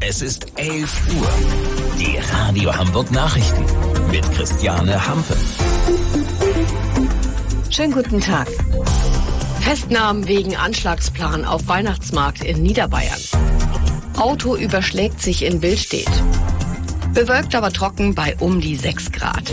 Es ist 11 Uhr. Die Radio Hamburg Nachrichten mit Christiane Hampe. Schönen guten Tag. Festnahmen wegen Anschlagsplan auf Weihnachtsmarkt in Niederbayern. Auto überschlägt sich in Billstedt. Bewölkt, aber trocken bei um die 6 Grad.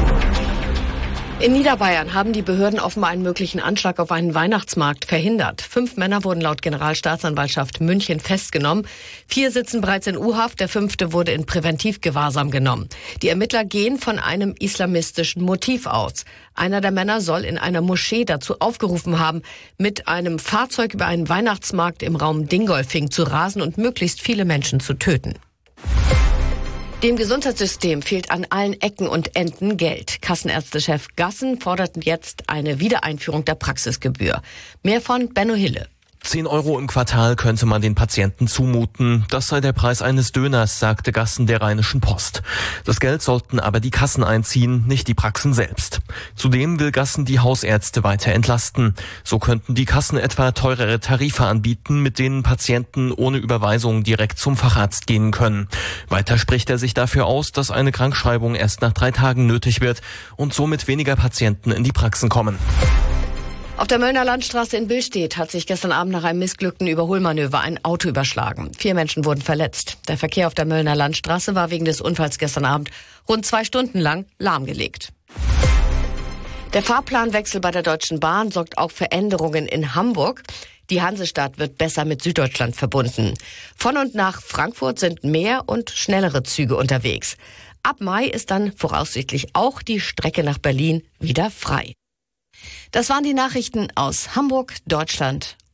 In Niederbayern haben die Behörden offenbar einen möglichen Anschlag auf einen Weihnachtsmarkt verhindert. 5 Männer wurden laut Generalstaatsanwaltschaft München festgenommen. 4 sitzen bereits in U-Haft, der 5. wurde in Präventivgewahrsam genommen. Die Ermittler gehen von einem islamistischen Motiv aus. Einer der Männer soll in einer Moschee dazu aufgerufen haben, mit einem Fahrzeug über einen Weihnachtsmarkt im Raum Dingolfing zu rasen und möglichst viele Menschen zu töten. Dem Gesundheitssystem fehlt an allen Ecken und Enden Geld. Kassenärztechef Gassen fordert jetzt eine Wiedereinführung der Praxisgebühr. Mehr von Benno Hille. 10 Euro im Quartal könnte man den Patienten zumuten. Das sei der Preis eines Döners, sagte Gassen der Rheinischen Post. Das Geld sollten aber die Kassen einziehen, nicht die Praxen selbst. Zudem will Gassen die Hausärzte weiter entlasten. So könnten die Kassen etwa teurere Tarife anbieten, mit denen Patienten ohne Überweisung direkt zum Facharzt gehen können. Weiter spricht er sich dafür aus, dass eine Krankschreibung erst nach 3 Tagen nötig wird und somit weniger Patienten in die Praxen kommen. Auf der Möllner Landstraße in Billstedt hat sich gestern Abend nach einem missglückten Überholmanöver ein Auto überschlagen. 4 Menschen wurden verletzt. Der Verkehr auf der Möllner Landstraße war wegen des Unfalls gestern Abend rund 2 Stunden lang lahmgelegt. Der Fahrplanwechsel bei der Deutschen Bahn sorgt auch für Änderungen in Hamburg. Die Hansestadt wird besser mit Süddeutschland verbunden. Von und nach Frankfurt sind mehr und schnellere Züge unterwegs. Ab Mai ist dann voraussichtlich auch die Strecke nach Berlin wieder frei. Das waren die Nachrichten aus Hamburg, Deutschland